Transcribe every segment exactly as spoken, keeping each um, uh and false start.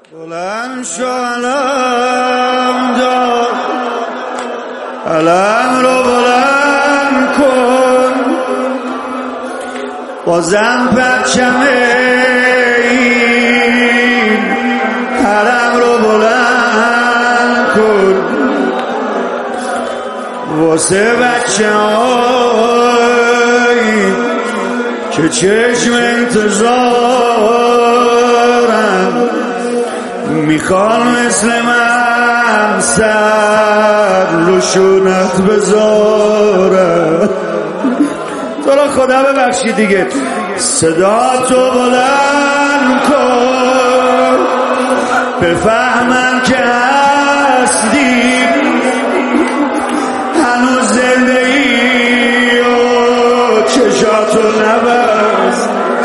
بلند شو علم دار، علم رو بلند کن، بازم پرچم این علم رو بلند کن واسه بچه هایی که چشم انتظارن، میخوان مثل من سر رو شونت بذارن. تو رو خدا ببخشید دیگه، صدا تو بلند کن بفهمن که هستی هنوز زنده ای و چشاتو نبست.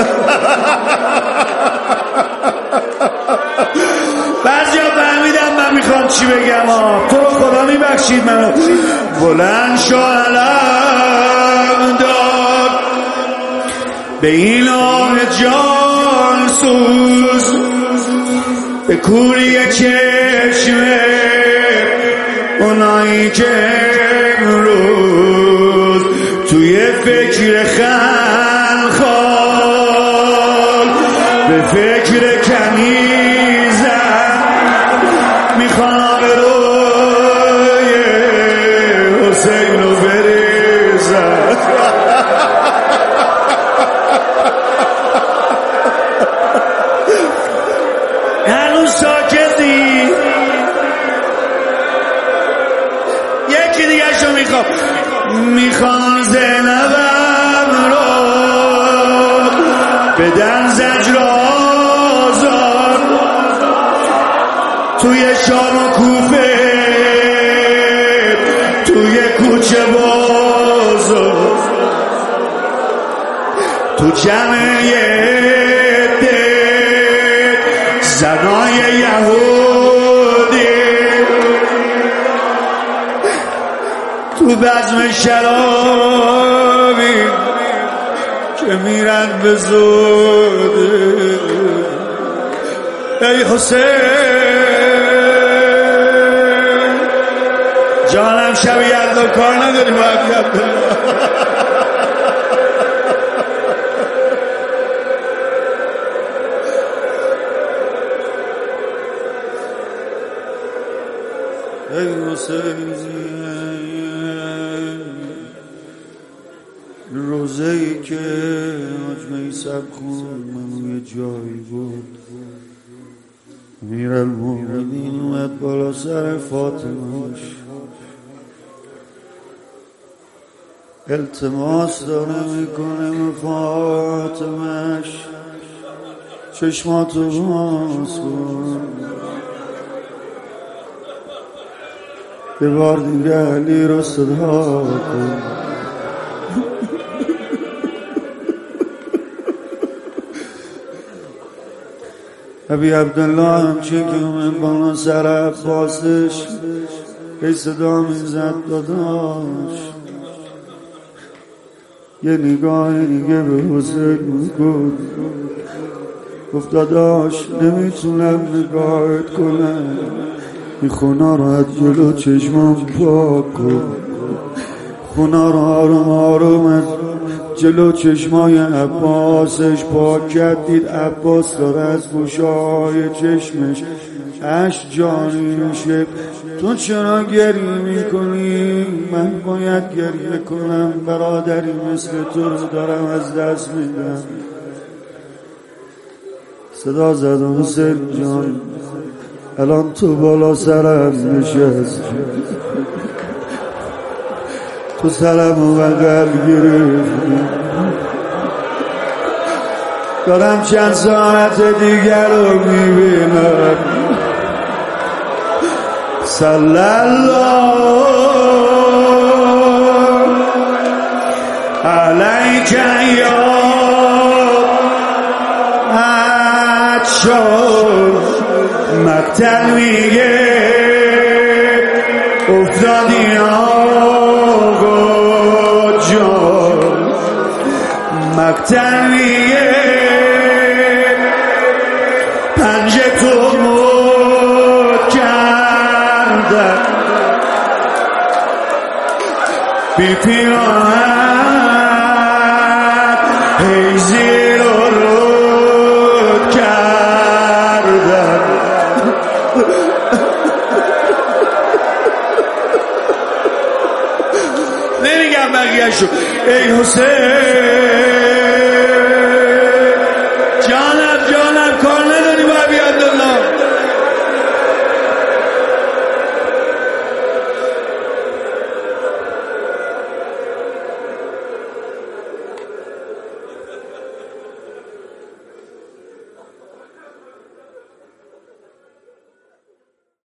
بعضی ها فهمیدم من میخوام چی بگم ها. تو رو خدا میبخشید منو. بلند شو علم دار به این آه جان سوز، به کوری چشمه اونایی که امروز توی فکر خلخال به فکر کنیزن میخوان آبروی حسین رو بریزن. هنوز ساکتی؟ یکی دیگه شو میخوام. میخوان زینبم رو بدن زجر آزار توی شام و کوفه توی کوچه بازار تو جمعه زنای یهودی تو بزم شرابی که میرن به زوده. ای حسین جانم شبیه الله کار نداری باید یاد ای حسین روزه‌ای که حجمه سب خون منو یه جایی بود، امیر المومنین اومد بالا سر فاطمه‌اش التماس داره میکنه به فاطمه‌اش چشماتو باز کن، یه بار دیگه علی رو صدا کن. ابی عبدالله همچه که اومد بالا سر عباسش ای صدا میزد داداش، یه نگاه دیگه به حسین میکن. گفت داداش نمیتونم نگاهت کنم، این خونه رو از جلو چشمم پاک کن، خونه رو آروم آروم از جلو چشمای عباسش پاک کرد. دید عباس داره از گوشه‌های چشمش اشک جاری میشه. تو چرا گریه میکنی؟ من باید گریه کنم، برادری مثل تو رو دارم از دست میدم. صدا زد حسین جان الان تو بالا سرم نشست، تو سرم و بغل گرفتی، دارم چند ساعت دیگر رو میبینم. صلی الله علیک یا عطشان. مقتل میگه افتادی آقا جان، مقتل میگه پنجه تو بی پیراهن هی زیر و رود کردم. نمیگم بقیه شو. ای حسین